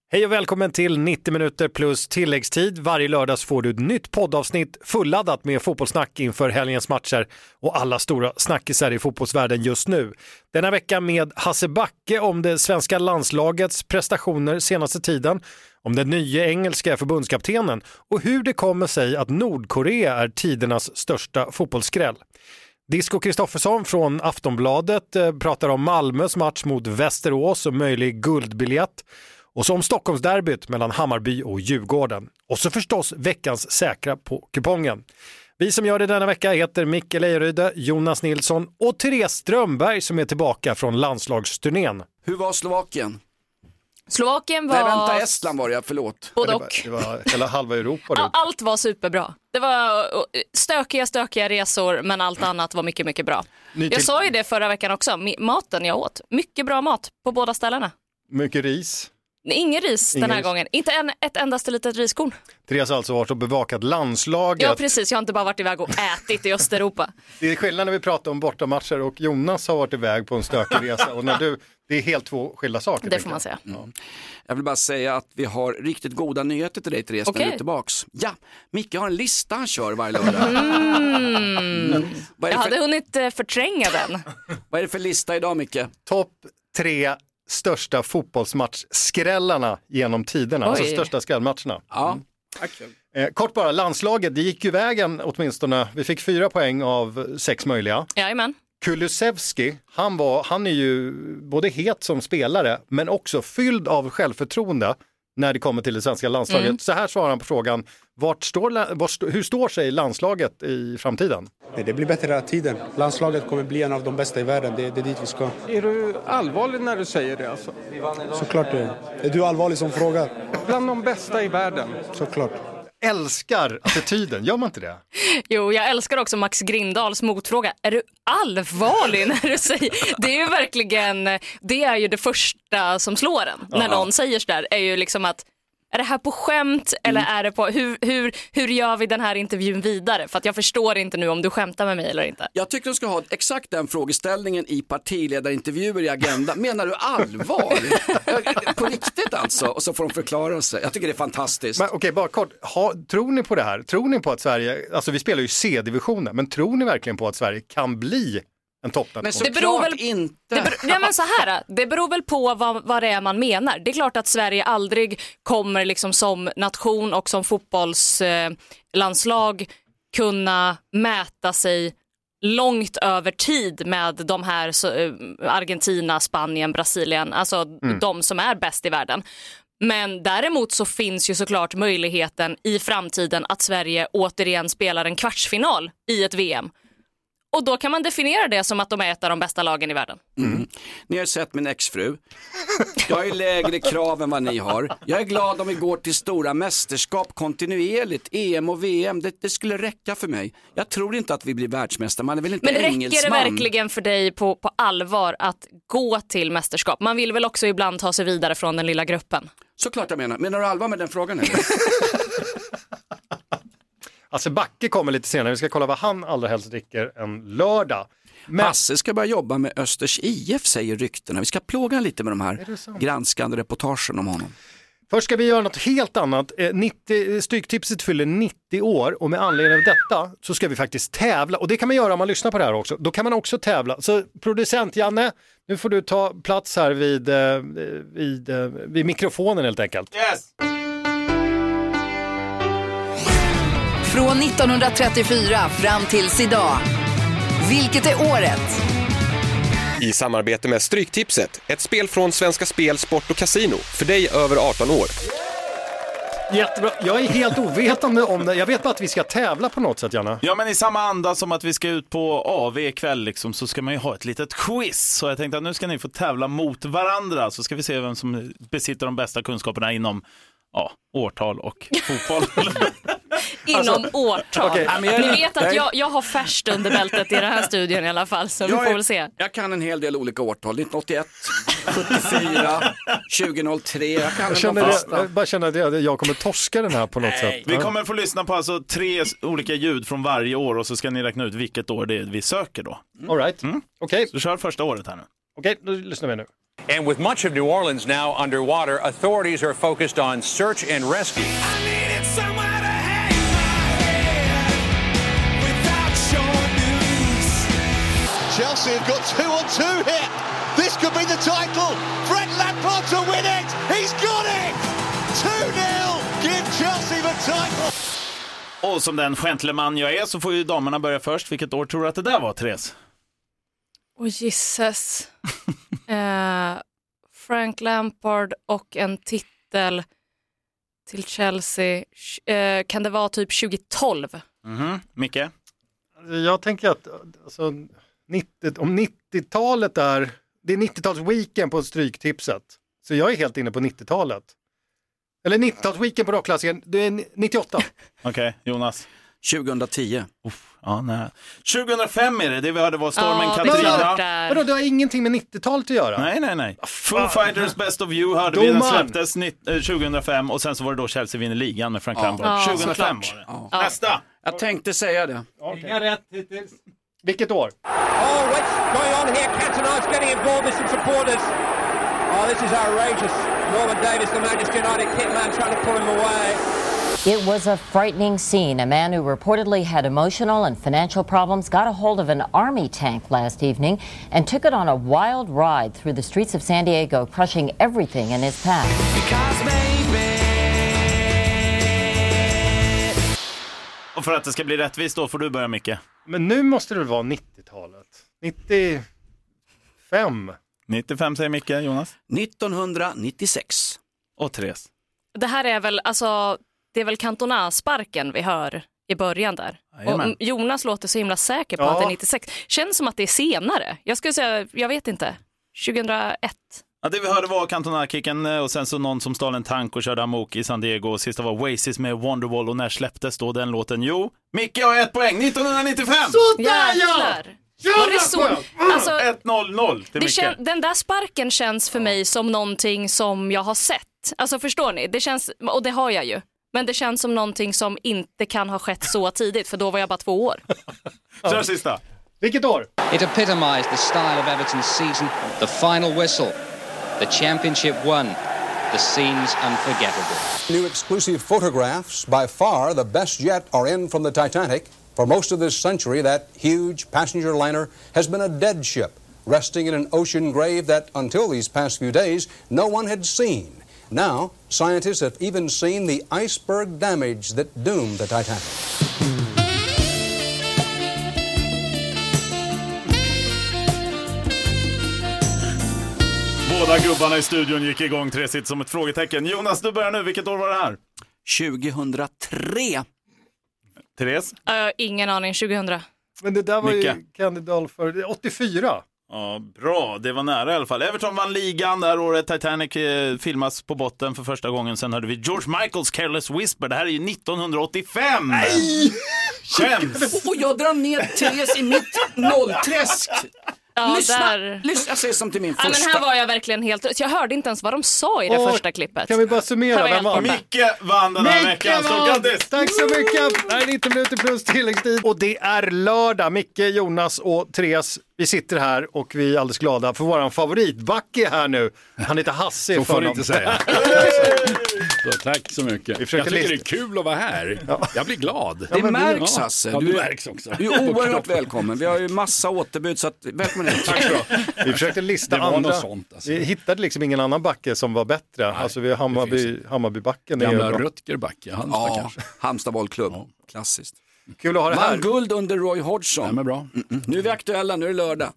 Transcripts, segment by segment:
Hej och välkommen till 90 minuter plus tilläggstid. Varje lördag får du ett nytt poddavsnitt fulladdat med fotbollssnack inför helgens matcher och alla stora snackisar i fotbollsvärlden just nu. Denna vecka med Hasse Backe om det svenska landslagets prestationer senaste tiden, om den nya engelska förbundskaptenen och hur det kommer sig att Nordkorea är tidernas största fotbollsskräll. Disco Kristoffersson från Aftonbladet pratar om Malmös match mot Västerås och möjlig guldbiljett. Och så om Stockholmsderbyt mellan Hammarby och Djurgården. Och så förstås veckans säkra på kupongen. Vi som gör det denna vecka heter Micke Lejeryde, Jonas Nilsson och Therese Strömberg som är tillbaka från landslagsturnén. Hur var Slovakien? Slovakien var... Nej, vänta, Estland var det, förlåt. Både och. Det var hela halva Europa. Ja, allt var superbra. Det var stökiga resor, men allt annat var mycket, mycket bra. Jag sa ju det förra veckan också. Maten jag åt. Mycket bra mat på båda ställena. Mycket ris. Ingen ris den här gången. Inte ett endaste litet riskorn. Therese har alltså varit och bevakat landslaget. Ja, precis. Jag har inte bara varit iväg och ätit i Östeuropa. Det är skillnad när vi pratar om bortamatcher och Jonas har varit iväg på en stökig resa. Och när det är helt två skilda saker. Det får man säga. Ja. Jag vill bara säga att vi har riktigt goda nyheter till dig, Therese, när du är tillbaks. Ja, Micke har en lista han kör varje lördag. Jag hade hunnit förtränga den. Vad är det för lista idag, Micke? Topp 3 största fotbollsmatchskrällarna genom tiderna. Alltså största skrällmatcherna. Ja. Kort bara, landslaget, det gick ju vägen åtminstone. Vi fick 4 poäng av 6 möjliga. Jajamän. Kulusevski, han är ju både het som spelare men också fylld av självförtroende när det kommer till det svenska landslaget. Så här svarar han på frågan, hur står sig landslaget i framtiden? Det blir bättre hela tiden. Landslaget kommer bli en av de bästa i världen. Det är dit vi ska. Är du allvarlig när du säger det alltså? Såklart det. Är du allvarlig som frågar? Bland de bästa i världen. Såklart. Älskar attityden, gör man inte det? Jo, jag älskar också Max Grindahls motfråga. Är du allvarlig när du säger... Det är ju verkligen... Det är ju det första som slår en. När någon säger så där är ju liksom att... Är det här på skämt eller är det på... Hur gör vi den här intervjun vidare? För att jag förstår inte nu om du skämtar med mig eller inte. Jag tycker du ska ha exakt den frågeställningen i partiledarintervjuer i Agenda. Menar du allvar? På riktigt alltså? Och så får de förklara sig. Jag tycker det är fantastiskt. Men okej, bara kort. Tror ni på det här? Tror ni på att Sverige... Alltså vi spelar ju C-divisionen. Men tror ni verkligen på att Sverige kan bli en toppnation? Men såklart inte. Det beror väl på vad det är man menar. Det är klart att Sverige aldrig kommer liksom som nation och som fotbollslandslag kunna mäta sig långt över tid med de här Argentina, Spanien, Brasilien, alltså de som är bäst i världen. Men däremot så finns ju såklart möjligheten i framtiden att Sverige återigen spelar en kvartsfinal i ett VM. Och då kan man definiera det som att de är ett av de bästa lagen i världen. Ni har sett min exfru. Jag har lägre krav än vad ni har. Jag är glad om vi går till stora mästerskap kontinuerligt. EM och VM, det skulle räcka för mig. Jag tror inte att vi blir världsmästare. Man är väl inte engelsman. Men räcker det verkligen för dig på allvar att gå till mästerskap? Man vill väl också ibland ta sig vidare från den lilla gruppen? Såklart jag menar. Menar du allvar med den frågan? Alltså Backe kommer lite senare, vi ska kolla vad han allra helst dricker en lördag. Men... Hasse ska börja jobba med Östers IF, säger ryktena. Vi ska plåga lite med de här granskande reportagen om honom. Först ska vi göra något helt annat. Stryktipset fyller 90 år och med anledning av detta så ska vi faktiskt tävla. Och det kan man göra om man lyssnar på det här också. Då kan man också tävla. Så producent Janne, nu får du ta plats här vid mikrofonen helt enkelt. Yes! Från 1934 fram tills idag. Vilket är året? I samarbete med Stryktipset, ett spel från Svenska Spel, Sport och Casino. För dig över 18 år. Jättebra, jag är helt ovetande om det. Jag vet bara att vi ska tävla på något sätt, Janne. Ja, men i samma anda som att vi ska ut på AV ikväll liksom, så ska man ju ha ett litet quiz. Så jag tänkte att nu ska ni få tävla mot varandra. Så ska vi se vem som besitter de bästa kunskaperna inom årtal och fotboll. Inom årtal. Okay. Ni vet att jag har färskt under bältet i den här studion i alla fall, så vi får väl se. Jag kan en hel del olika årtal. 1981, 74, 2003. Jag bara känner att jag kommer torska den här på något sätt. Vi kommer få lyssna på alltså 3 olika ljud från varje år och så ska ni räkna ut vilket år det är vi söker då. All right. Okej. Okay. Så kör första året här nu. Okej, då lyssnar vi nu. And with much of New Orleans now underwater, authorities are focused on search and rescue. Chelsea have got 2-on-2 here. This could be the title. Fred Lampard to win it. He's got it. 2-0. Give Chelsea the title. Och som den gentleman jag är så får ju damerna börja först. Vilket år tror du att det där var, Therese? Gisses. Frank Lampard och en titel till Chelsea. Kan det vara typ 2012? Micke? Jag tänker att alltså, om 90-talet är... Det är 90-talsweekend på Stryktipset. Så jag är helt inne på 90-talet. Eller 90-talsweekend på Rockklassikern. Det är 98. Okej, Jonas? 2010. Ja, nej. 2005 är det vi hörde var stormen Katrina. Vadå, det har ingenting med 90-talet att göra? Nej. Foo Fighters Best of You hörde vi, den släpptes 2005 och sen så var det då Chelsea vinner ligan med Frank Lampard. 2005 var det. Ja. Nästa! Jag tänkte säga det. Inga rätt hittills. Vilket år? Oh, what's going on here? Cantona's getting involved with some supporters. Oh, this is outrageous. Norman Davis, the Manchester United hitman, trying to pull him away. It was a frightening scene. A man who reportedly had emotional and financial problems got a hold of an army tank last evening and took it on a wild ride through the streets of San Diego, crushing everything in his path. Och för att det ska bli rättvist då får du börja, Micke. Men nu måste det vara 90-talet. 95. 95 säger Micke, Jonas. 1996. Och Therese. Det här är väl, alltså, det är väl Cantona-sparken vi hör i början där. Jajamän. Och Jonas låter så himla säker på att det är 96. Känns som att det är senare. Jag skulle säga, jag vet inte. 2001. Ja, det vi hörde var Cantona-kicken och sen så någon som stal en tank och körde amok i San Diego. Och sista var Oasis med Wonderwall och när släpptes då den låten? Jo, Micke har 1 poäng, 1995! Sådär ja! Var det så? Alltså, 1-0-0 till Micke. Den där sparken känns för mig som någonting som jag har sett. Alltså förstår ni? Det känns, och det har jag ju. Men det känns som någonting som inte kan ha skett så tidigt, för då var jag bara 2 år. Kör sista. Vilket år? It epitomized the style of Everton's season. The final whistle. The championship won. The scenes unforgettable. New exclusive photographs, by far the best yet, are in from the Titanic. For most of this century, that huge passenger liner has been a dead ship, resting in an ocean grave that, until these past few days, no one had seen. Now, scientists have even seen the iceberg damage that doomed the Titanic. Båda gubbarna i studion gick igång, Therese, som ett frågetecken. Jonas, du börjar nu. Vilket år var det här? 2003. Therese? Ingen aning, 2000. Men det där var Micke. ju Candidal för 84. Ja, bra. Det var nära i alla fall. Everton vann ligan det här året. Titanic filmas på botten för första gången. Sen hörde vi George Michaels Careless Whisper. Det här är ju 1985. Nej! Känns! Och jag drar ner Therese i mitt nollträsk. Ja, lyssna, där. Jag säger som till min Ja, första. men här var jag verkligen helt... Jag hörde inte ens vad de sa i det första klippet. Kan vi bara summera? Vem vann? Micke vann den här veckan. Så grattis! Tack så mycket! Det här är 90 minuter plus tilläggstid. Och det är lördag. Micke, Jonas och Therese, vi sitter här och vi är alldeles glada för våran favoritbacke här nu. Han heter Hasse. Så får du inte säga. Så, tack så mycket. Jag tycker det är kul att vara här. Ja. Jag blir glad. Det märks, Hasse. Ja, du märks också. Du är oerhört välkommen. Vi har ju massa återbud, så att välkommen hit. Tack bra. Vi försökte lista andra. Sånt, alltså. Vi hittade liksom ingen annan backe som var bättre. Nej, alltså vi har Hammarbybacken. Gamla Rutgerbacke, Halmstad kanske. Halmstad bollklubb. Ja. Klassiskt. Kul att ha det här. Vann guld under Roy Hodgson. Ja, men bra. Nu är vi aktuella, nu är det lördag.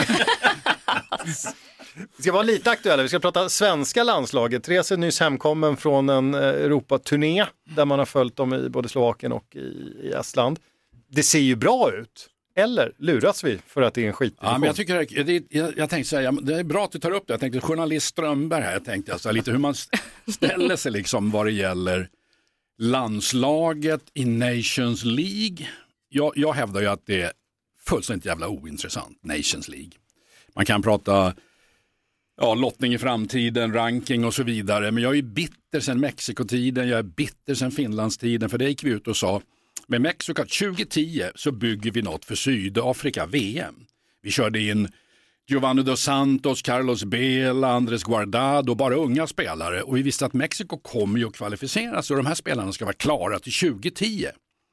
Vi ska vara lite aktuella. Vi ska prata svenska landslaget. Therese är nyss hemkommen från en Europaturné där man har följt dem i både Slovakien och i Estland. Det ser ju bra ut. Eller luras vi för att det är en skit? Ja, men jag tycker jag tänkte säga, det är bra att du tar upp det. Jag tänkte journalist Strömberg här. Jag tänkte alltså lite hur man ställer sig liksom vad det gäller landslaget i Nations League. Jag hävdar ju att det är fullständigt jävla ointressant, Nations League. Man kan prata lottning i framtiden, ranking och så vidare. Men jag är bitter sedan Mexikotiden, jag är bitter sedan Finlandstiden. För det gick vi ut och sa, med Mexiko 2010 så bygger vi något för Sydafrika, VM. Vi körde in Giovanni Dos Santos, Carlos Bela, Andres Guardado, bara unga spelare. Och vi visste att Mexiko kommer ju att kvalificeras och de här spelarna ska vara klara till 2010.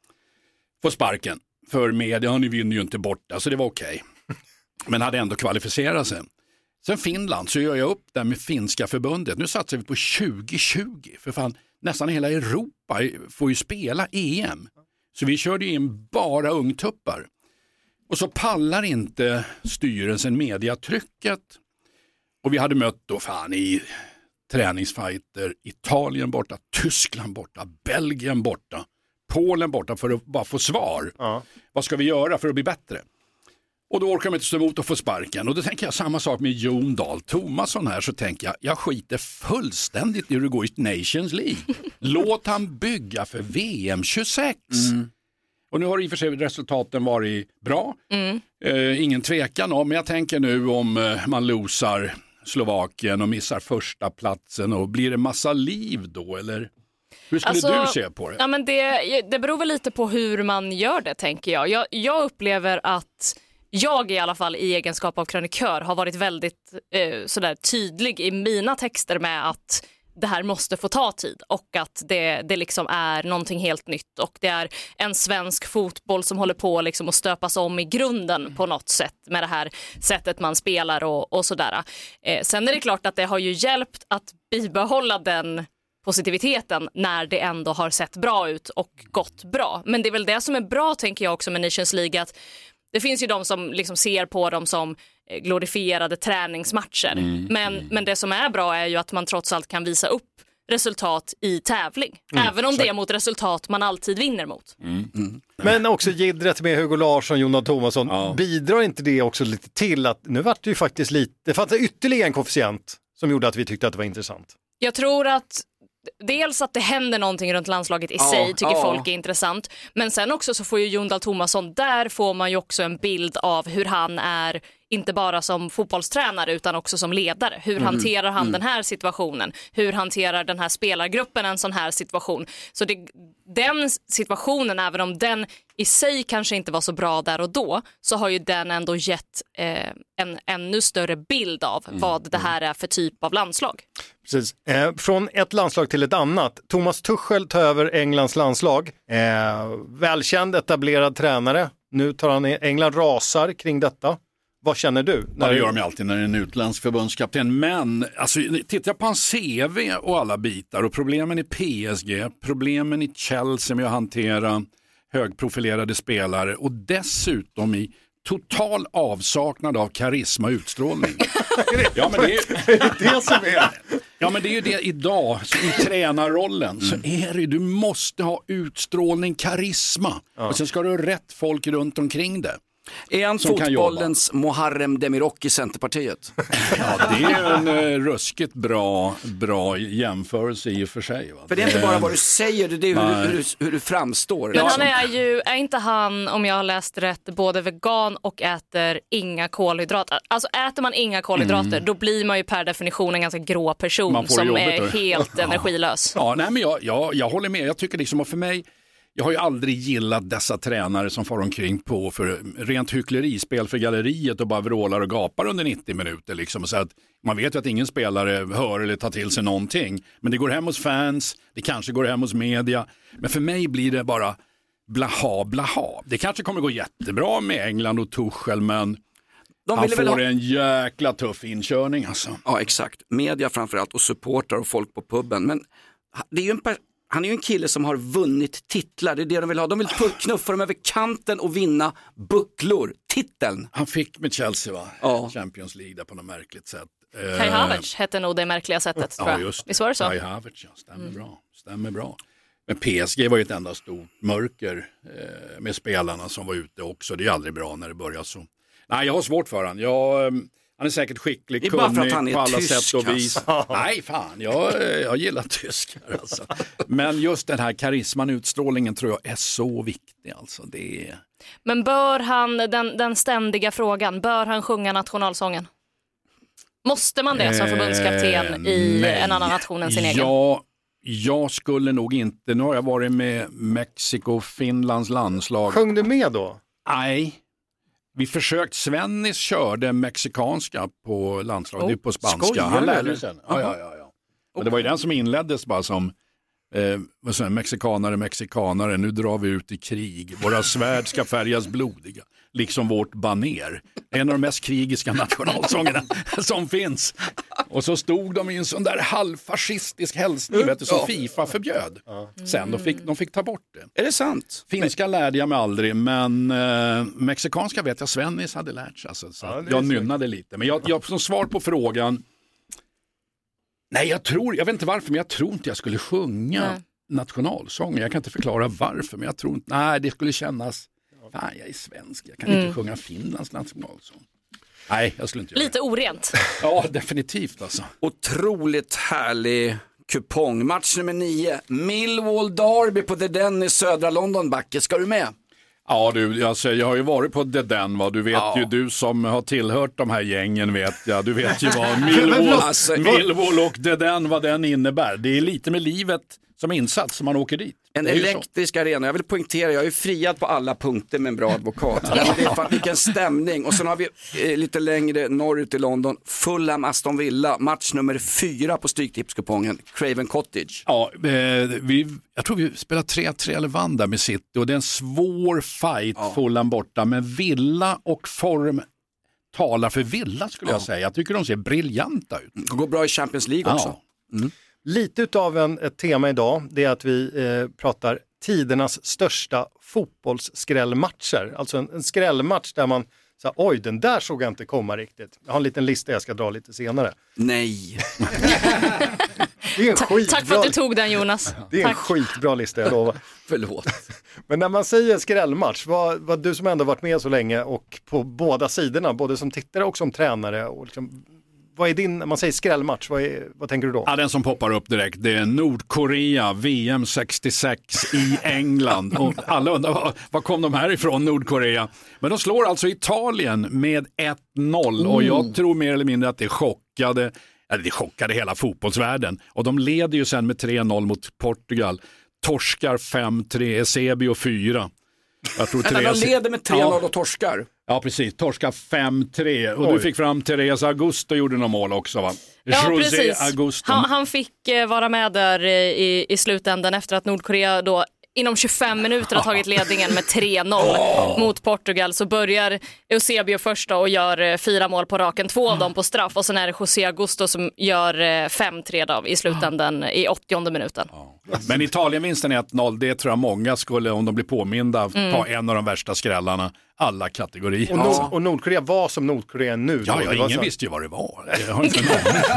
Få sparken. För media, ni vinner ju inte borta, så det var okej. Men hade ändå kvalificerat sig. Sen Finland, så gör jag upp där med finska förbundet. Nu satsar vi på 2020. För fan, nästan hela Europa får ju spela EM. Så vi körde in bara ungtuppar. Och så pallar inte styrelsen mediatrycket. Och vi hade mött då fan i träningsfighter Italien borta, Tyskland borta, Belgien borta, Polen borta för att bara få svar. Ja. Vad ska vi göra för att bli bättre? Och då orkar man inte stå emot och få sparken. Och då tänker jag samma sak med Jon Dahl Tomasson här. Så tänker jag skiter fullständigt i hur det går i Nations League. Låt han bygga för VM 26. Och nu har i och för sig resultaten varit bra. Ingen tvekan om. Men jag tänker nu om man losar Slovakien och missar första platsen. Och blir det massa liv då eller... Hur skulle du se på det? Ja, men det beror väl lite på hur man gör det, tänker jag. Jag upplever att jag i alla fall i egenskap av krönikör har varit väldigt sådär tydlig i mina texter med att det här måste få ta tid och att det liksom är någonting helt nytt och det är en svensk fotboll som håller på liksom att stöpas om i grunden på något sätt med det här sättet man spelar och sådär. Sen är det klart att det har ju hjälpt att bibehålla den positiviteten när det ändå har sett bra ut och gått bra. Men det är väl det som är bra, tänker jag också med Nations League, att det finns ju de som liksom ser på dem som glorifierade träningsmatcher. Men det som är bra är ju att man trots allt kan visa upp resultat i tävling. Även om det är mot resultat man alltid vinner mot. Men också jiddret med Hugo Larsson, Jon Dahl Tomasson. Bidrar inte det också lite till att nu vart det ju faktiskt lite... Det fanns ytterligare en koefficient som gjorde att vi tyckte att det var intressant. Jag tror att dels att det händer någonting runt landslaget i sig tycker folk är intressant. Men sen också så får ju Jon Dahl Tomasson, där får man ju också en bild av hur han är, inte bara som fotbollstränare utan också som ledare. Hur hanterar han den här situationen? Hur hanterar den här spelargruppen en sån här situation? Så den situationen, även om den i sig kanske inte var så bra där och då, så har ju den ändå gett en ännu större bild av vad det här är för typ av landslag. Precis. Från ett landslag till ett annat. Thomas Tuchel tar över Englands landslag. Välkänd, etablerad tränare. Nu tar han England rasar kring detta. Vad känner du? Det gör mig alltid när det är en utländsk förbundskapten. Men alltså, tittar på hans CV och alla bitar och problemen i PSG, problemen i Chelsea med att hantera högprofilerade spelare och dessutom i total avsaknad av karisma och utstrålning. Ja, men det är det som är. Ja, men det är ju det idag i tränarrollen så är det, du måste ha utstrålning, karisma och sen ska du ha rätt folk runt omkring det. Är han fotbollens Muharrem Demirok i Centerpartiet? Ja, det är en ruskigt bra jämförelse i och för sig. Va? För det är inte bara vad du säger, det är hur du framstår. Men han är inte han, om jag har läst rätt, både vegan och äter inga kolhydrater. Alltså äter man inga kolhydrater, då blir man ju per definition en ganska grå person som är helt energilös. Ja, nej, men jag håller med. Jag tycker liksom, och för mig, jag har ju aldrig gillat dessa tränare som far omkring på för rent hycklerispel för galleriet och bara vrålar och gapar under 90 minuter. Liksom. Så att man vet ju att ingen spelare hör eller tar till sig någonting. Men det går hem hos fans, det kanske går hem hos media. Men för mig blir det bara blaha. Det kanske kommer gå jättebra med England och Tuchel, men han får en jäkla tuff inkörning. Alltså. Ja, exakt. Media framförallt och supportrar och folk på puben. Men det är ju han är ju en kille som har vunnit titlar. Det är det de vill ha. De vill knuffa dem över kanten och vinna bucklor. Titeln. Han fick med Chelsea, va? Ja. Champions League där på något märkligt sätt. Kai Havertz hette nog det märkliga sättet, tror jag. Just det. Visst var det så? Kai Havertz, ja. Stämmer bra. Men PSG var ju ett enda stort mörker med spelarna som var ute också. Det är aldrig bra när det börjar så. Nej, jag har svårt för han. Han är säkert skicklig, kunnig på alla sätt och vis. Nej, fan, jag gillar tyskar. Alltså. Men just den här karisman, utstrålningen tror jag är så viktig. Alltså. Men bör han, den ständiga frågan, bör han sjunga nationalsången? Måste man det som förbundskapten i en annan nation än sin egen? Jag skulle nog inte. Nu har jag varit med Mexiko, Finlands landslag. Sjöng du med då? Nej. vi försökt, Svennis körde mexikanska på landslaget, det är på spanska. Han lärde sig sen. Ja. Och det var ju den som inleddes bara som mexikanare, nu drar vi ut i krig. Våra svärd ska färgas blodiga, liksom vårt baner. En av de mest krigiska nationalsångerna som finns. Och så stod de i en sån där halvfascistisk hälsning, som FIFA förbjöd. Sen de fick ta bort det. Är det sant? Finska lärde jag mig aldrig, men mexikanska vet jag Svennis hade lärt sig. Alltså, så jag nynnade lite. Men jag som svar på frågan, nej, jag vet inte varför, men jag tror inte jag skulle sjunga nationalsånger. Jag kan inte förklara varför, men jag tror inte, nej, det skulle kännas, fan, jag är svensk, jag kan inte sjunga Finlands nationalsång. Nej, jag skulle inte göra det. Lite orent. Ja, definitivt alltså. Otroligt härlig kupong. Match nummer 9. Millwall Derby på The Den i södra London, Backe. Ska du med? Ja du, alltså, jag har ju varit på The Den, va? Du vet ju, du som har tillhört de här gängen vet jag. Du vet ju vad Millwall och The Den, vad den innebär. Det är lite med livet som insats som man åker dit. En elektrisk arena. Jag vill poängtera, jag är friad på alla punkter med en bra advokat. Det är fan, vilken stämning. Och sen har vi lite längre norrut i London, Fulham Aston Villa, match nummer 4 på Stryktipskupongen, Craven Cottage. Ja, jag tror vi spelar 3-3 eller vann där med City, och det är en svår fight, Fulham borta, men Villa och form talar för Villa skulle jag säga. Jag tycker de ser briljanta ut. Det går bra i Champions League också. Lite utav ett tema idag, det är att vi pratar tidernas största fotbollsskrällmatcher. Alltså en skrällmatch där man säger, oj, den där såg jag inte komma riktigt. Jag har en liten lista jag ska dra lite senare. Nej. Det är en Tack för att du tog den, Jonas. Det är en skitbra lista, jag lovar. Förlåt. Men när man säger skrällmatch, vad du som ändå varit med så länge och på båda sidorna, både som tittare och som tränare, och liksom, vad är din, man säger skrällmatch, vad tänker du då? Ja, den som poppar upp direkt, det är Nordkorea, VM 66 i England. Och alla undrar, var kom de här ifrån, Nordkorea? Men de slår alltså Italien med 1-0 och jag tror mer eller mindre att det chockade hela fotbollsvärlden. Och de leder ju sen med 3-0 mot Portugal. Torskar 5-3, Eusebio 4. Jag tror de leder med 3-0 och torskar. Ja, precis. Torska 5-3. Och du fick fram Therese Augusto, gjorde någon mål också, va? Ja, José precis. Augusto. Han fick vara med där i slutändan efter att Nordkorea då inom 25 minuter har tagit ledningen med 3-0 mot Portugal. Så börjar Eusebio först och gör 4 mål på raken, 2 av dem på straff. Och sen är det José Augusto som gör 5-3 då, i slutändan i 80:e minuten. Men Italien-vinsten är 1-0, det tror jag många skulle, om de blir påminda, ta en av de värsta skrällarna alla kategorier. Och Nordkorea var som Nordkorea nu. Ja, ingen visste ju vad det var. Jag har inte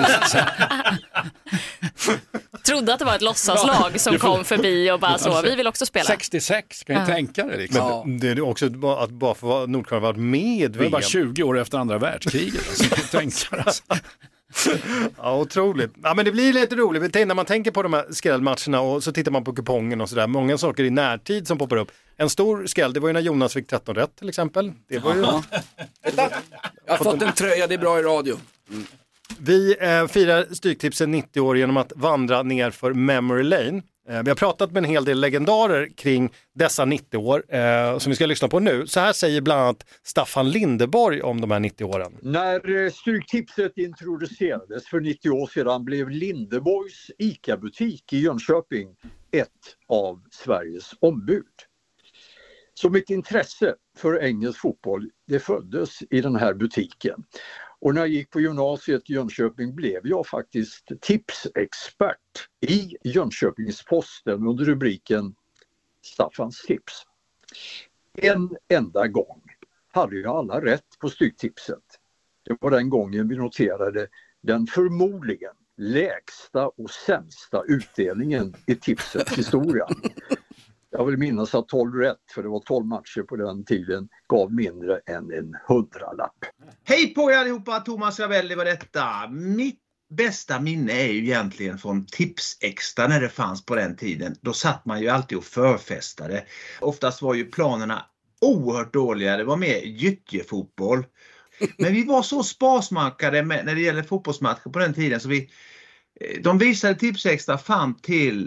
trodde att det var ett låtsaslag som kom förbi och bara så, vi vill också spela. 66, kan jag tänka det liksom. Men det är också att bara för Nordkorea varit med det var bara 20 år efter andra världskriget. Alltså. Ja, otroligt. Ja, men det blir lite roligt. När man tänker på de här skrällmatcherna och så tittar man på kupongen och sådär. Många saker i närtid som poppar upp. En stor skräll, det var ju när Jonas fick 13 rätt till exempel. Det var ju... Jag har fått en tröja, det är bra i radio. Vi firar Stryktipsen 90 år genom att vandra ner för Memory Lane. Vi har pratat med en hel del legendarer kring dessa 90 år som vi ska lyssna på nu. Så här säger bland annat Staffan Lindeborg om de här 90 åren. När Stryktipset introducerades för 90 år sedan blev Lindeborgs ICA-butik i Jönköping ett av Sveriges ombud. Så mitt intresse för engelsk fotboll, det föddes i den här butiken. Och när jag gick på gymnasiet i Jönköping blev jag faktiskt tipsexpert i Jönköpings-Posten under rubriken Staffans tips. En enda gång hade jag alla rätt på Stryktipset. Det var den gången vi noterade den förmodligen lägsta och sämsta utdelningen i tipsets historia. Jag vill minnas att 12 rätt, för det var 12 matcher på den tiden, gav mindre än en 100-lapp. Hej på er allihopa, Thomas Ravelli var detta. Mitt bästa minne är ju egentligen från Tipsextra när det fanns på den tiden. Då satt man ju alltid och förfestade. Oftast var ju planerna oerhört dåliga, det var mer gyttjefotboll. Men vi var så sparsmakade när det gäller fotbollsmatcher på den tiden så de visade Tipsextra fram till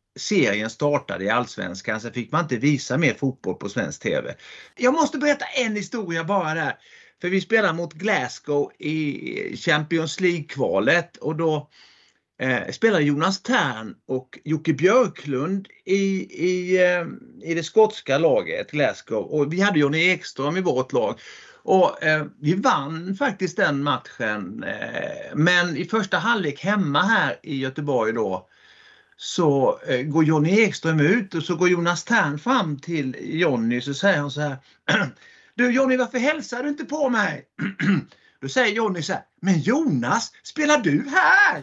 serien startade i Allsvenskan så fick man inte visa mer fotboll på svensk tv. Jag måste berätta en historia bara där. För vi spelar mot Glasgow i Champions League-kvalet och då spelar Jonas Tern och Jocke Björklund i det skotska laget Glasgow. Och vi hade Johnny Ekström i vårt lag. Och vi vann faktiskt den matchen. Men i första halvlek hemma här i Göteborg då så går Johnny Ekström ut och så går Jonas Tern fram till Johnny så säger han så här: du Johnny, varför hälsar du inte på mig? Då säger Johnny så här: men Jonas, spelar du här?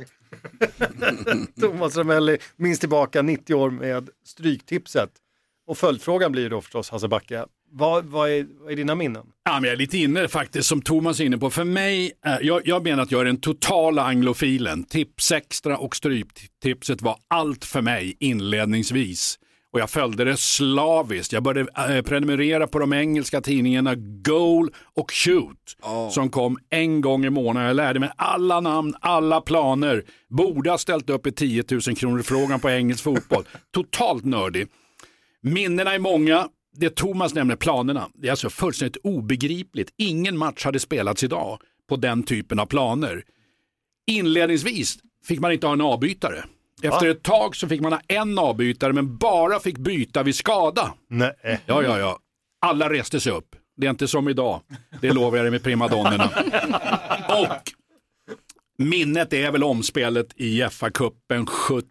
Thomas Ramelli minns tillbaka 90 år med stryktipset. Och följdfrågan blir då förstås, Hasse Backe, vad är dina minnen? Ja, men jag är lite inne faktiskt som Thomas är inne på. För mig, jag menar att jag är den totala anglofilen. Tipsextra och stryptipset var allt för mig inledningsvis. Och jag följde det slaviskt. Jag började prenumerera på de engelska tidningarna Goal och Shoot som kom en gång i månaden. Jag lärde mig alla namn, alla planer. Borde ha ställt upp i 10 000 kronor frågan på engelsk fotboll. Totalt nördig. Minnena är många. Det Thomas nämner, planerna. Det är alltså fullständigt obegripligt. Ingen match hade spelats idag på den typen av planer. Inledningsvis fick man inte ha en avbytare. Efter ett tag så fick man ha en avbytare men bara fick byta vid skada. Nej. Ja. Alla reste sig upp. Det är inte som idag. Det lovar jag dig med primadonnerna. Och minnet är väl omspelet i FA-cupen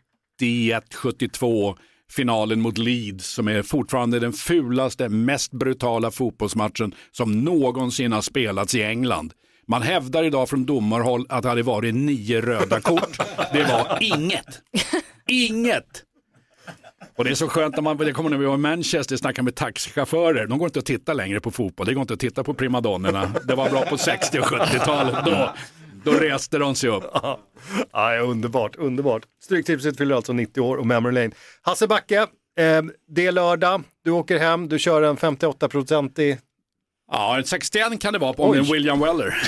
71-72. Finalen mot Leeds som är fortfarande den fulaste, mest brutala fotbollsmatchen som någonsin har spelats i England. Man hävdar idag från domarhåll att det hade varit 9 röda kort. Det var inget. Och det är så skönt när det kommer när vi var i Manchester, snackar med taxichaufförer. De går inte att titta längre på fotboll. Det går inte att titta på primadonnerna. Det var bra på 60- och 70-talet. Då reste de sig upp. Ja, underbart. Stryktipset fyller alltså 90 år och Memory Lane. Hasse Backe, det är lördag. Du åker hem, du kör en 58% i... Ja, 61 kan det vara på en William Weller.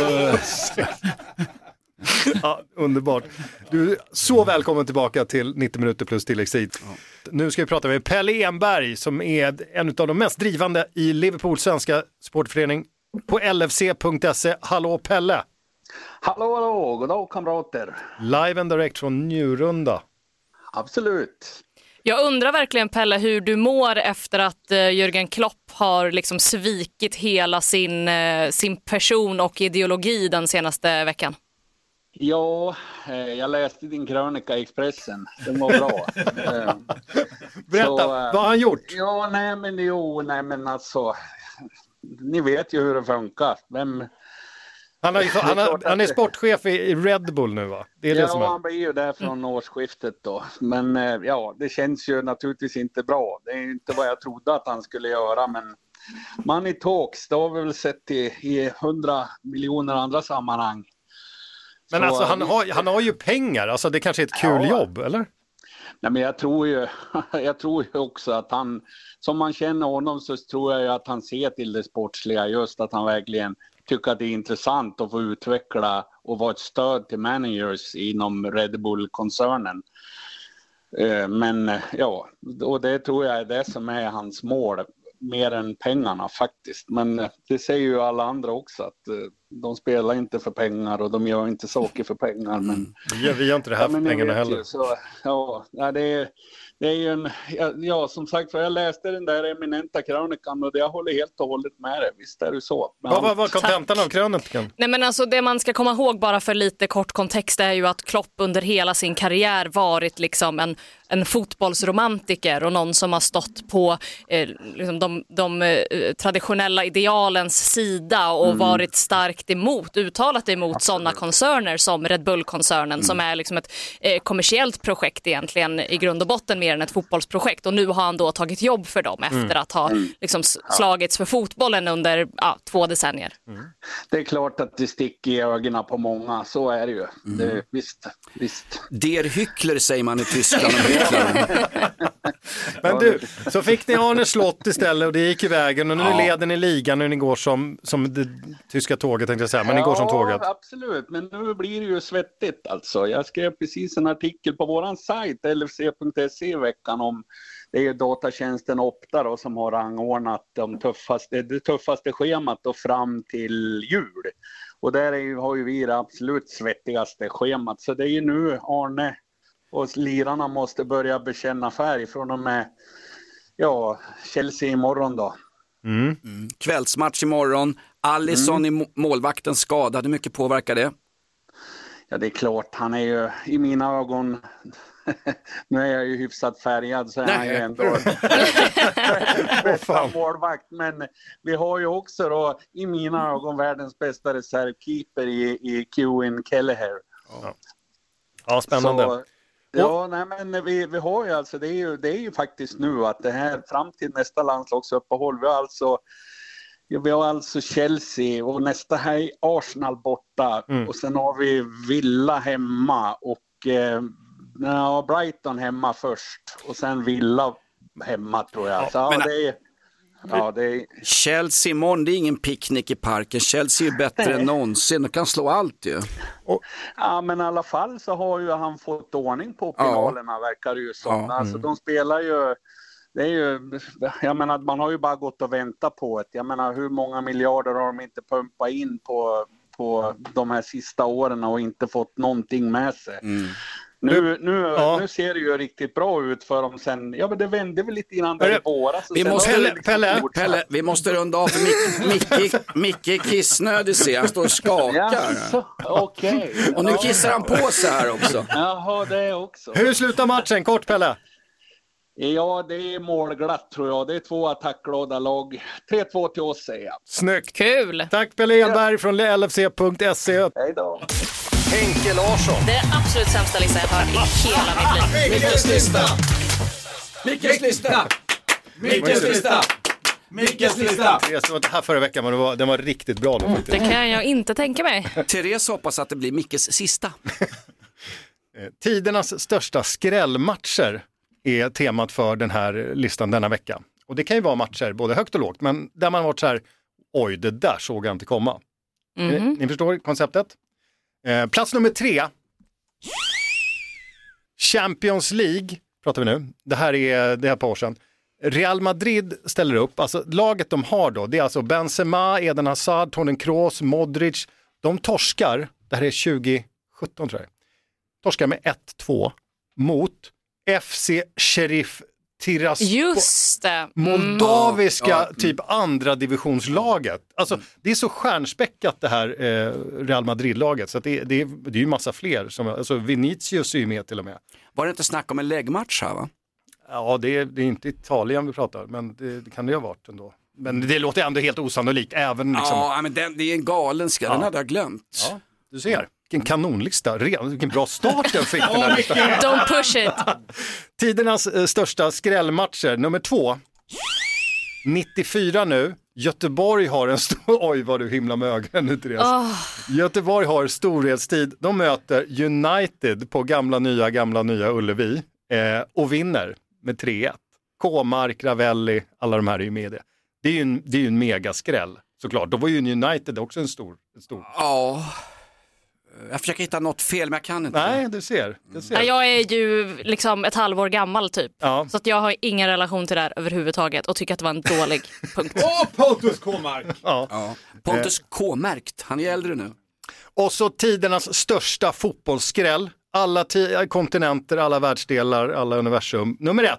Ja, underbart. Du är så välkommen tillbaka till 90 minuter plus tilläggstid. Nu ska vi prata med Pelle Enberg som är en av de mest drivande i Liverpools svenska sportförening på lfc.se. Hallå Pelle! Hallå, goddag kamrater. Live and direct från Njurunda. Absolut. Jag undrar verkligen Pelle hur du mår efter att Jürgen Klopp har liksom svikit hela sin person och ideologi den senaste veckan. Ja, jag läste din krönika i Expressen. Den var bra. Berätta, vad har han gjort? Ja, nej men alltså, ni vet ju hur det funkar. Han är sportchef i Red Bull nu, va? Det är det som är. Han blir ju där från årsskiftet då. Men det känns ju naturligtvis inte bra. Det är inte vad jag trodde att han skulle göra. Men money talks, det har vi väl sett i 100 miljoner andra sammanhang. Men så, alltså han har ju pengar. Alltså det kanske är ett kul jobb, eller? Nej, men jag tror ju också att han, som man känner honom så tror jag ju att han ser till det sportsliga, just att han verkligen tycker att det är intressant att få utveckla och vara ett stöd till managers inom Red Bull-koncernen. Men ja, och det tror jag är det som är hans mål, mer än pengarna faktiskt. Men det säger ju alla andra också, att de spelar inte för pengar och de gör inte saker för pengar. Men vi gör inte det här för pengarna heller. Det är ju som sagt, för jag läste den där eminenta krönikan och jag håller helt och hållet med det. Visst är det så. Vad var kontentan av krönikan? Nej, men alltså det man ska komma ihåg, bara för lite kort kontext, är ju att Klopp under hela sin karriär varit liksom en fotbollsromantiker och någon som har stått på liksom de traditionella idealens sida och varit starkt uttalat emot sådana koncerner som Red Bull-koncernen som är liksom ett kommersiellt projekt egentligen i grund och botten mer än ett fotbollsprojekt, och nu har han då tagit jobb för dem efter att ha liksom slagits för fotbollen under 2 decennier. Det är klart att det sticker i ögonen på många, så är det ju. Visst. Der Hyckler säger man i Tyskland om Men du, så fick ni Arne Slott istället och det gick i vägen och nu leder ni ligan och ni går som det tyska tåget tänkte jag säga, men ni går som tåget. Ja, absolut, men nu blir det ju svettigt alltså. Jag skrev precis en artikel på våran sajt lfc.se i veckan om det är datatjänsten Opta då, som har rangordnat det tuffaste schemat då fram till jul. Och där har ju vi det absolut svettigaste schemat. Så det är ju nu Arne och lirarna måste börja bekänna färg från och med Chelsea imorgon då. Kvällsmatch imorgon. Alisson i målvakten skadad. Hur mycket påverkar det? Ja, det är klart. Han är ju i mina ögon... Nu är jag ju hyfsat färgad så är han ju ändå bästa målvakt. Men vi har ju också då i mina ögon världens bästa reservkeeper i Kevin Kelleher. Ja, spännande. Så, men vi har ju alltså, det är ju faktiskt nu att det här fram till nästa landslagsuppehåll, vi har alltså Chelsea och nästa här är Arsenal borta och sen har vi Villa hemma och Brighton hemma först och sen Villa hemma tror jag. Så det är... Chelsea imorgon, det är ingen picknick i parken. Chelsea är bättre än någonsin och kan slå allt ju. Ja, men i alla fall så har ju han fått ordning på finalerna verkar det ju som. Alltså de spelar ju... Det är ju, jag menar, man har ju bara gått och väntat på det. Jag menar, hur många miljarder har de inte pumpat in på de här sista åren och inte fått någonting med sig. Nu ser det ju riktigt bra ut för dem sen. Ja, men det vände väl lite innan det våras. Pelle, vi måste runda av för Micke är kissnödig, ser han står och skakar. Okej. Och nu kissar han på sig här också. Jaha, det också. Hur slutar matchen? Kort, Pelle. Ja, det är målglatt tror jag. Det är 2 attackglada lag. 3-2 till oss säger jag. Snyggt. Kul. Tack Pelle Edberg från lfc.se. Hej då. Henke Larsson. Det är absolut sämsta listan jag har hört i hela mitt liv. Mickes lista. Mickes lista. Mickes lista. Mickes lista. Therese var inte här förra veckan, men den var riktigt bra då. Det kan jag inte tänka mig. Therese hoppas att det blir Mickes sista. Tidernas största skrällmatcher är temat för den här listan denna vecka. Och det kan ju vara matcher både högt och lågt, men där man har varit så här, oj, det där såg jag inte komma. Ni förstår konceptet? Plats nummer 3. Champions League pratar vi nu. Det här är på år sedan. Real Madrid ställer upp. Alltså laget de har då, det är alltså Benzema, Eden Hazard, Toni Kroos, Modric. De torskar, det här är 2017 tror jag. Torskar med 1-2 mot FC Sheriff Tiraspol. Just det. Moldaviska typ andra divisionslaget. Alltså det är så stjärnspäckat det här Real Madrid-laget så att det är ju massa fler. Alltså Vinicius är ju med till och med. Var det inte snack om en läggmatch här va? Ja, det är inte Italien vi pratar, men det kan det ju ha varit ändå. Men det låter ändå helt osannolikt. Även liksom... Ja, men det är en galen den hade jag glömt. Ja, du ser. Vilken kanonlista, vilken bra start den fick den här listan. Don't push it. Tidernas största skrällmatcher, nummer 2. 94 nu. Göteborg har en stor... Oj, vad du himla med ögonen nu, Therese. Göteborg har storhetstid. De möter United på gamla nya Ullevi och vinner med 3-1. K-Mark, Ravelli, alla de här är ju med det. Det är ju en megaskräll, såklart. Då var ju United också en stor... Ja... Jag försöker hitta något fel, men jag kan inte. Nej, du ser. Jag är ju liksom ett halvår gammal typ. Ja. Så att jag har ingen relation till det här överhuvudtaget och tycker att det var en dålig punkt. Pontus K-mark! Ja. Pontus K-märkt, han är äldre nu. Och så tidernas största fotbollsskräll. Alla kontinenter, alla världsdelar, alla universum. Nummer 1.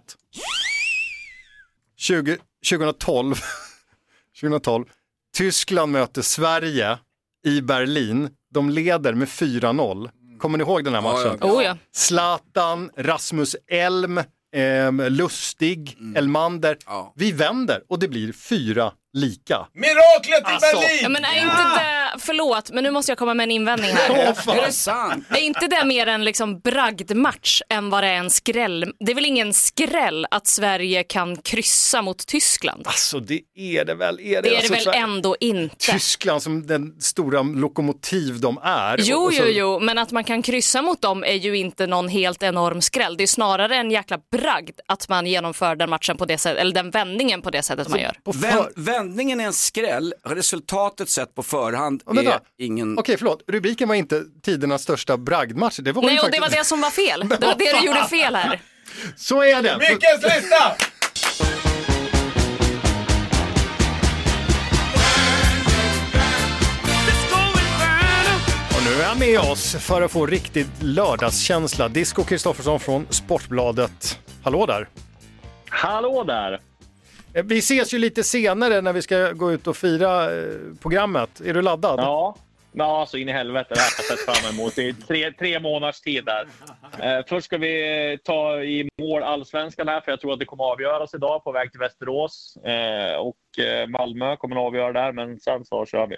2012. Tyskland möter Sverige i Berlin. De leder med 4-0. Kommer ni ihåg den här matchen? Ja. Zlatan, Rasmus Elm, Lustig, Elmander. Vi vänder och det blir 4 lika. Miraklet i Berlin! Ja, men är inte det, förlåt, men nu måste jag komma med en invändning här. Är det sant? Är inte det mer en liksom bragdmatch än vad det är en skräll? Det är väl ingen skräll att Sverige kan kryssa mot Tyskland? Alltså det är det väl. Det är det väl ändå inte. Tyskland som den stora lokomotiv de är. Jo, men att man kan kryssa mot dem är ju inte någon helt enorm skräll. Det är snarare en jäkla bragd att man genomför den matchen på det sättet, eller den vändningen på det sättet man gör. Vändningen är en skräll, resultatet sett på förhand är ingen... Okej, förlåt. Rubriken var inte tidernas största bragdmatch. Det var Nej, och faktiskt... det var det som var fel. Det var det du gjorde fel här. Så är det. Mickels lista! Och nu är han med oss för att få riktigt lördagskänsla. Disco Kristoffersson från Sportbladet. Hallå där. Hallå där. Vi ses ju lite senare när vi ska gå ut och fira programmet. Är du laddad? Ja, så in i helvete. Det här har jag sett fram emot i 3 månaders tid där. Först ska vi ta i mål allsvenskan här, för jag tror att det kommer att avgöras idag på väg till Västerås. Och Malmö kommer att avgöra där, men sen så kör vi.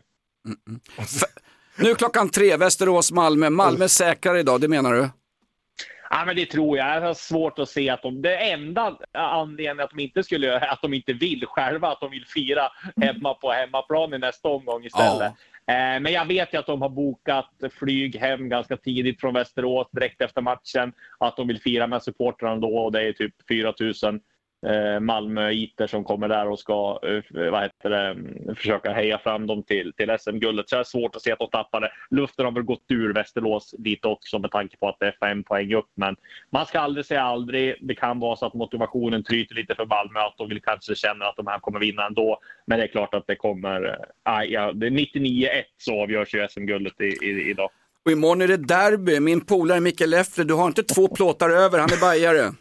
Nu 3:00, Västerås, Malmö. Malmö säkrar idag, det menar du? Ja, men det tror jag. Jag har svårt att se att det enda anledningen att de inte vill själva, att de vill fira hemma på hemmaplan i nästa omgång istället. Men jag vet ju att de har bokat flyg hem ganska tidigt från Västerås direkt efter matchen. Att de vill fira med supportrarna då, och det är typ 4 000 Malmöiter som kommer där och ska försöka heja fram dem till SM-guldet. Så det är svårt att se att de tappade. Luften har väl gått ur Västerås dit också med tanke på att det är 5 poäng upp. Men man ska aldrig säga aldrig. Det kan vara så att motivationen tryter lite för Malmö, att de vill kanske känna att de här kommer vinna ändå. Men det är klart att det kommer... det är 99-1 så avgörs ju SM-guldet idag. Och imorgon är det derby. Min polare Mikael Leffler, du har inte 2 plåtar över, han är bajare.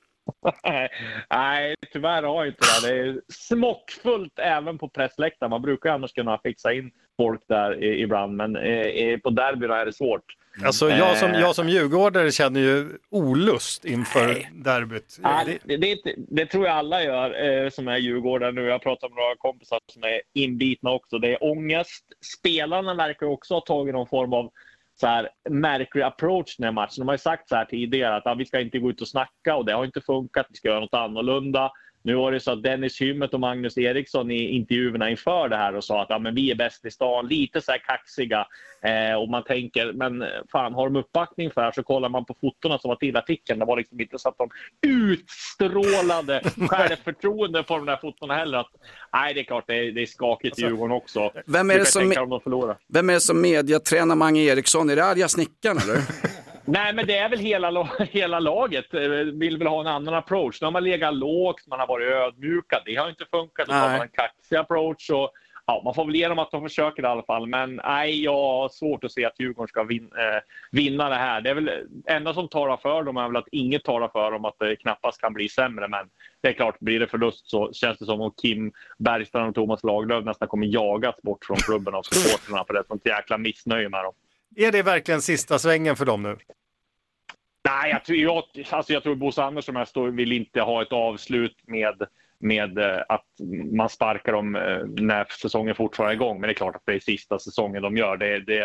Nej, tyvärr har jag inte det. Det är smockfullt även på pressläktaren. Man brukar annars kunna fixa in folk där ibland, men på derbyna är det svårt. Alltså jag som djurgårdare känner ju olust inför derbyt. Det tror jag alla gör som är djurgårdare nu. Jag pratar med några kompisar som är inbitna också. Det är ångest. Spelarna verkar också ha tagit någon form av så här märklig approach den här matchen. De har ju sagt så här tidigare att vi ska inte gå ut och snacka, och det har inte funkat. Vi ska göra något annorlunda. Nu var det så att Dennis Hymmet och Magnus Eriksson i intervjuerna inför det här och sa att men vi är bäst i stan, lite så här kaxiga. Och man tänker, men fan, har de uppbackning för här, så kollar man på fotorna som var till artikeln. Det var liksom inte så att de utstrålade självförtroende på de där fotorna heller. Att, nej, det är klart, det är skakigt i Djurgården också. Vem är det som mediatränar Mange Eriksson? Är det Arja Snickan eller? Nej, men det är väl hela laget vill väl ha en annan approach. När man legat lågt, man har varit ödmjuka, det har inte funkat. Då har man en kaxig approach, och man får väl ge dem att de försöker i alla fall. Men nej, jag har svårt att se att Djurgården ska vinna det här. Det är väl enda som talar för dem är väl att inget talar för dem att det knappast kan bli sämre. Men det är klart, blir det förlust så känns det som att Kim Bergstrand och Thomas Lagerlöf nästan kommer jagas bort från klubben av supporterna, för det är ett sånt jäkla missnöje med dem. Är det verkligen sista svängen för dem nu? Nej, jag tror Bosse Andersson vill inte ha ett avslut med att man sparkar dem när säsongen fortfarande är igång. Men det är klart att det är sista säsongen de gör.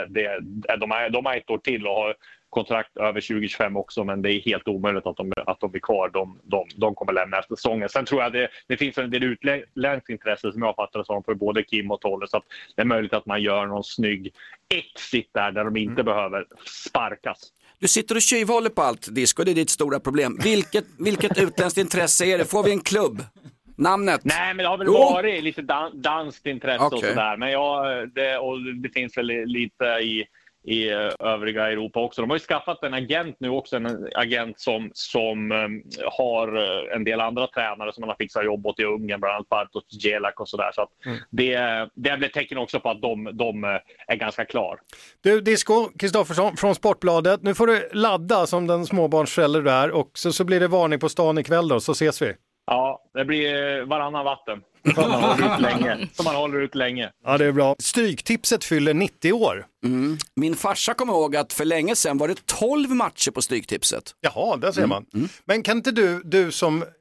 De har 1 år till och har kontrakt över 2025 också, men det är helt omöjligt att de blir kvar. De kommer lämna efter säsongen. Sen tror jag det finns en del utländskt intresse som jag fattar som för både Kim och Tolle, så att det är möjligt att man gör någon snygg exit där de inte behöver sparkas. Du sitter och tjuvhåller på allt, Disco, det är ditt stora problem. Vilket utländskt intresse är det? Får vi en klubb? Namnet? Nej, men det har väl varit lite danskt intresse och sådär. Men det finns väl lite i övriga Europa också. De har ju skaffat en agent nu också, en agent som har en del andra tränare som man har fixat jobb åt i Ungern, bland annat Bartosz Jelak och sådär. Så att det blir tecken också på att de är ganska klar. Du, Disco Kristoffersson från Sportbladet, nu får du ladda som den småbarnsförälder du är, och så blir det varning på stan ikväll då, så ses vi. Ja, det blir varannan vatten. Som man håller ut länge. Ja, det är bra. Stryktipset fyller 90 år. Min farsa kommer ihåg att för länge sedan var det 12 matcher på Stryktipset. Jaha, där ser man. Men kan inte du som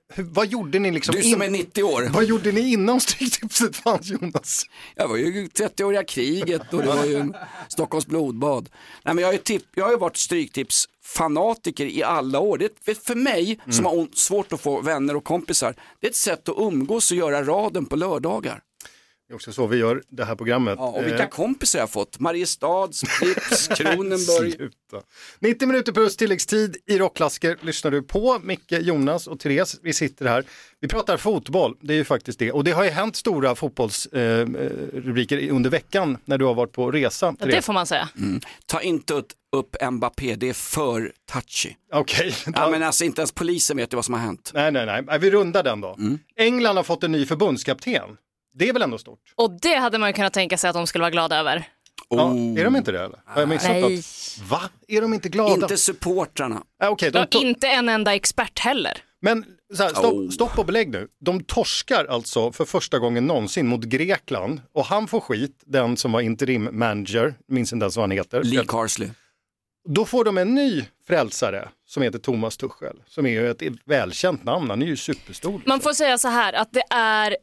vad gjorde ni liksom? Du som är 90 år. Vad gjorde ni innan Stryktipset fanns, Jonas? Jag var ju 30-åriga kriget och det var ju Stockholms blodbad. Nej, men jag har ju varit Stryktips-fanatiker i alla år. Det är för mig som har svårt att få vänner och kompisar. Det är ett sätt att umgås och göra raden på lördagar. Det är också så vi gör det här programmet. Ja, och vilka kompisar jag har fått. Mariestad, Sprips, Kronenberg. 90 minuter plus tilläggstid i rockklassiker lyssnar du på. Micke, Jonas och Therese, vi sitter här. Vi pratar fotboll, det är ju faktiskt det. Och det har ju hänt stora fotbollsrubriker under veckan när du har varit på resa. Ja, det får man säga. Ta inte upp Mbappé, det är för touchy. Okej. Ja, men alltså inte ens polisen vet ju vad som har hänt. Nej. Vi rundar den då. England har fått en ny förbundskapten. Det är väl ändå stort? Och det hade man ju kunnat tänka sig att de skulle vara glada över. Ja, är de inte det eller? Har jag missat Nej. något? Va? Är de inte glada? Inte supportrarna. Okay, inte en enda expert heller. Men så här, stopp och belägg nu. De torskar alltså för första gången någonsin mot Grekland. Och han får skit, den som var interim manager, minns inte ens vad han heter. Lee Carsley. Då får de en ny frälsare som heter Thomas Tuchel. Som är ju ett välkänt namn, han är ju superstor. Liksom. Man får säga så här att det är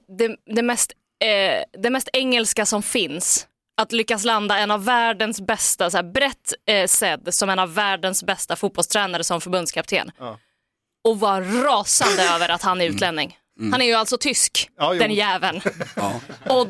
det mest engelska som finns. Att lyckas landa en av världens bästa, så här brett sedd som en av världens bästa fotbollstränare som förbundskapten. Ja. Och var rasande över att han är utlänning. Han är ju alltså tysk, den jäveln. Och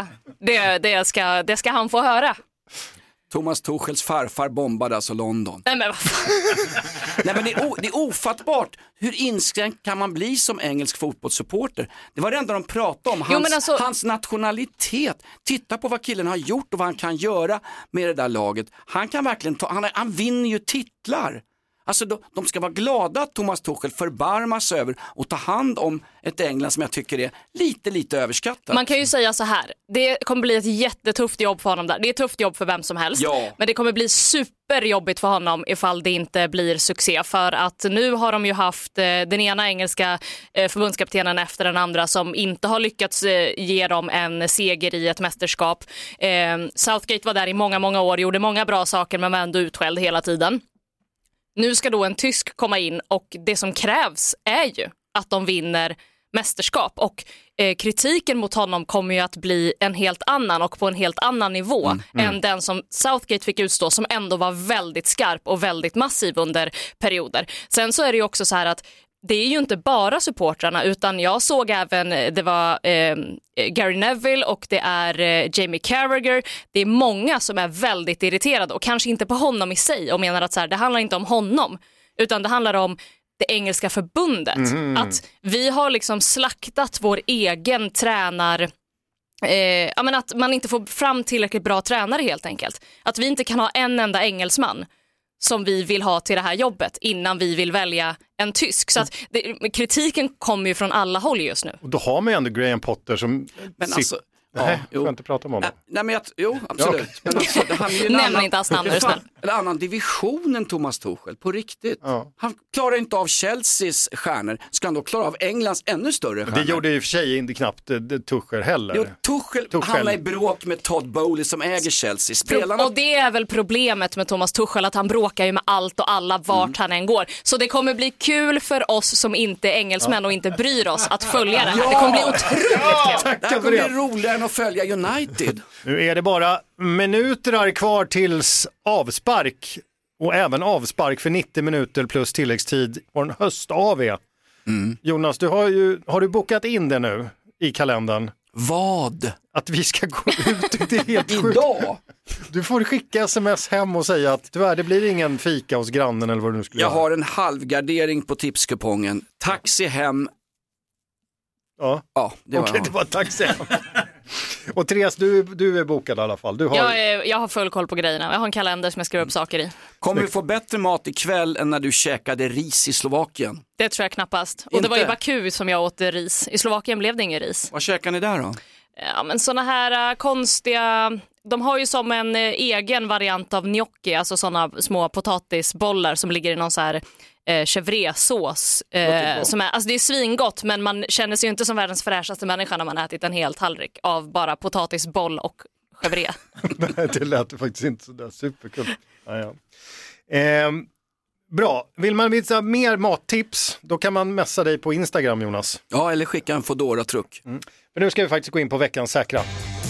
det ska han få höra. Thomas Tuchels farfar bombade alltså London. Nej men vad fan. Nej men det är ofattbart. Hur inskränkt kan man bli som engelsk fotbollssupporter? Det var det enda de pratade om. Hans nationalitet. Titta på vad killen har gjort och vad han kan göra med det där laget. Han kan verkligen han vinner ju titlar. Alltså de ska vara glada att Thomas Tuchel förbarmas över och ta hand om ett England som jag tycker är lite överskattat. Man kan ju säga så här, det kommer bli ett jättetufft jobb för honom där. Det är ett tufft jobb för vem som helst. Ja. Men det kommer bli superjobbigt för honom ifall det inte blir succé. För att nu har de ju haft den ena engelska förbundskaptenen efter den andra som inte har lyckats ge dem en seger i ett mästerskap. Southgate var där i många år, gjorde många bra saker men var ändå utskälld hela tiden. Nu ska då en tysk komma in och det som krävs är ju att de vinner mästerskap och kritiken mot honom kommer ju att bli en helt annan och på en helt annan nivå än den som Southgate fick utstå som ändå var väldigt skarp och väldigt massiv under perioder. Sen så är det ju också så här att det är ju inte bara supportrarna utan jag såg även, det var Gary Neville och det är Jamie Carragher. Det är många som är väldigt irriterade och kanske inte på honom i sig och menar att så här, det handlar inte om honom utan det handlar om det engelska förbundet. Att vi har liksom slaktat vår egen att man inte får fram tillräckligt bra tränare helt enkelt. Att vi inte kan ha en enda engelsman som vi vill ha till det här jobbet innan vi vill välja en tysk. Så att kritiken kommer ju från alla håll just nu. Och då har man ju ändå Graham Potter som... Men alltså... jag får inte prata om honom. Nej, men jo, absolut. Okay. Men alltså, det handlar ju nämn inte hans namn, är du snäll. En annan division än Thomas Tuchel, på riktigt. Ja. Han klarar inte av Chelseas stjärnor. Ska han då klara av Englands ännu större stjärnor? Det gjorde ju i och för sig inte knappt Tuchel heller. Jo, Tuchel hamnar i bråk med Todd Bowley som äger Chelsea. Spelarna... Och det är väl problemet med Thomas Tuchel, att han bråkar ju med allt och alla vart han än går. Så det kommer bli kul för oss som inte är engelsmän och inte bryr oss att följa det här. Det kommer bli otroligt kul. Det här kommer bli roligare än att följa United. Nu är det bara minuter kvar tills avspark och även avspark för 90 minuter plus tilläggstid på en höst-AV. Jonas, har du bokat in det nu i kalendern? Vad? Att vi ska gå ut. Det är helt sjukt. Idag? Du får skicka sms hem och säga att tyvärr det blir ingen fika hos grannen eller vad du nu skulle göra. Jag har en halvgardering på tipskupongen. Taxi hem. Ja, det var det var taxi hem. Och Therese, du är bokad i alla fall. Jag har full koll på grejerna. Jag har en kalender som jag skriver upp saker i. Kommer du få bättre mat ikväll än när du käkade ris i Slovakien? Det tror jag knappast. Och det var i Baku som jag åt ris. I Slovakien blev det ingen ris. Vad käkar ni där då? Ja, men såna här konstiga... De har ju som en egen variant av gnocchi, alltså såna små potatisbollar som ligger i någon så här chèvresås. Som är, alltså det är svingott, men man känner sig ju inte som världens fräschaste människa när man ätit en hel tallrik av bara potatisboll och chèvres. Nej, det lät faktiskt inte så där superkul. Ja. Bra, vill man visa mer mattips då kan man messa dig på Instagram, Jonas. Ja, eller skicka en Foodora-truck. Men nu ska vi faktiskt gå in på veckans säkra.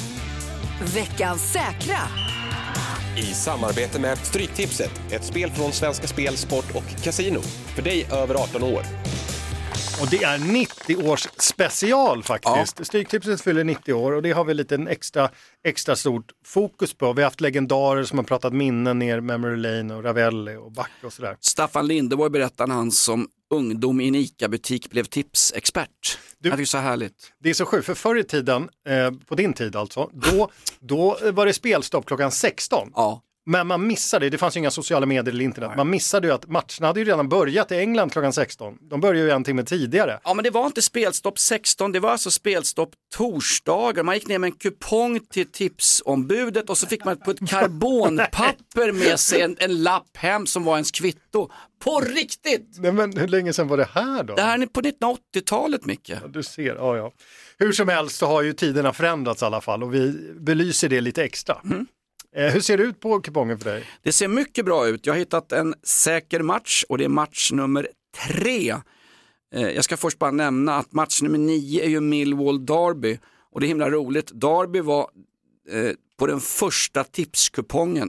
Veckans säkra. I samarbete med Stryktipset, ett spel från Svenska Spel, Sport och Casino. För dig över 18 år. Och det är 90-års special faktiskt. Ja. Stryktipset fyller 90 år och det har vi lite extra stort fokus på. Vi har haft legendarer som har pratat minnen ner Memory Lane och Ravelli och Back och sådär. Staffan Lindeborg berättade han som ungdom i en ICA-butik blev tipsexpert. Det är så härligt. Det är så sjukt, för förr i tiden, på din tid alltså, då var det spelstopp klockan 16. Ja. Men man missade, det fanns ju inga sociala medier eller internet, man missade ju att matcherna hade ju redan börjat i England klockan 16. De började ju en timme tidigare. Ja, men det var inte spelstopp 16, det var alltså spelstopp torsdagar. Man gick ner med en kupong till tipsombudet och så fick man på ett karbonpapper med sig en lapp hem som var ens kvitto. På riktigt! Nej, men hur länge sedan var det här då? Det här är på 1980-talet, Micke. Ja, du ser, ja. Hur som helst så har ju tiderna förändrats i alla fall och vi belyser det lite extra. Hur ser det ut på kupongen för dig? Det ser mycket bra ut. Jag har hittat en säker match och det är match nummer 3. Jag ska först bara nämna att match nummer 9 är ju Millwall Derby och det är himla roligt. Derby var på den första tipskupongen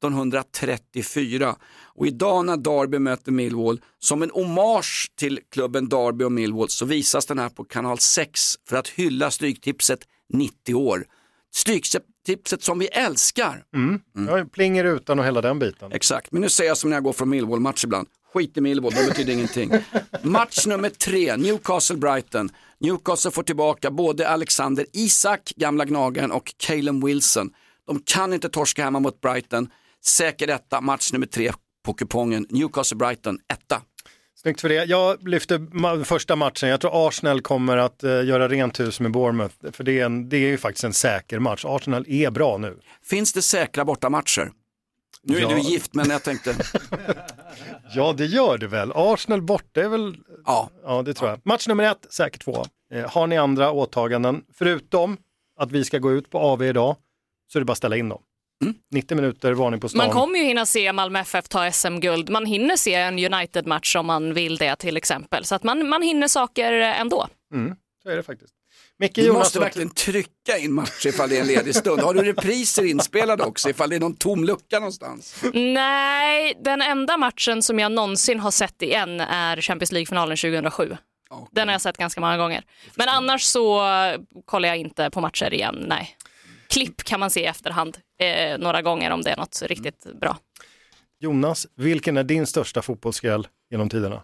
1934 och idag när Derby möter Millwall som en hommage till klubben Derby och Millwall så visas den här på kanal 6 för att hylla Stryktipset 90 år. Stryktipset som vi älskar. Jag plinger utan och hela den biten. Exakt, men nu säger jag som när jag går från Millwall-match ibland. Skit i Millwall, det betyder ingenting. Match nummer 3, Newcastle-Brighton. Newcastle får tillbaka både Alexander Isak, gamla gnagaren, och Callum Wilson. De kan inte torska hemma mot Brighton. Säker etta, match nummer 3 på kupongen. Newcastle-Brighton, etta. Snyggt för det. Jag lyfter första matchen. Jag tror Arsenal kommer att göra rent hus med Bournemouth. För det är ju faktiskt en säker match. Arsenal är bra nu. Finns det säkra bortamatcher? Nu är du gift, men jag tänkte... Ja, det gör det väl. Arsenal borta är väl... Ja, det tror jag. Match nummer 1, säkert 2. Har ni andra åtaganden? Förutom att vi ska gå ut på AV idag så är det bara att ställa in dem. 90 minuter, varning på stan. Man kommer ju hinna se Malmö FF ta SM-guld. Man hinner se en United-match om man vill det till exempel. Så att man hinner saker ändå. Så är det faktiskt. Micke, du Jonas, måste verkligen trycka in matcher ifall det är en ledig stund. Har du repriser inspelade också ifall det är någon tom lucka någonstans? Nej, den enda matchen som jag någonsin har sett igen är Champions League-finalen 2007. Okay. Den har jag sett ganska många gånger. Men annars så kollar jag inte på matcher igen, nej. Klipp kan man se i efterhand några gånger om det är något riktigt bra. Jonas, vilken är din största fotbollsskräll genom tiderna?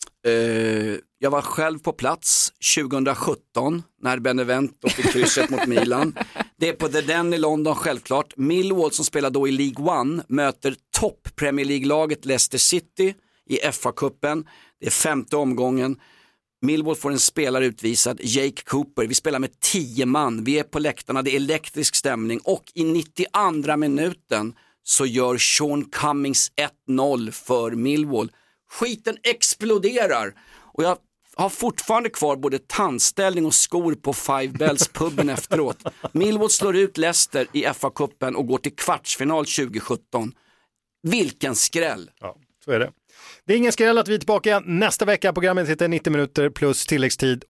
Jag var själv på plats 2017 när Benevento fick krysset mot Milan. Det är på The Den i London självklart. Millwall som spelar då i League One möter topp Premier League-laget Leicester City i FA-cupen. Det är 5:e omgången. Millwall får en spelare utvisad, Jake Cooper. Vi spelar med 10 man. Vi är på läktarna, det är elektrisk stämning. Och i 92:a minuten så gör Sean Cummings 1-0 för Millwall. Skiten exploderar. Och jag har fortfarande kvar både tandställning och skor på Five Bells puben efteråt. Millwall slår ut Leicester i FA-cupen och går till kvartsfinal 2017. Vilken skräll! Ja, så är det. Det är ingen skräll att vi är tillbaka nästa vecka. Programmet heter 90 minuter plus tilläggstid.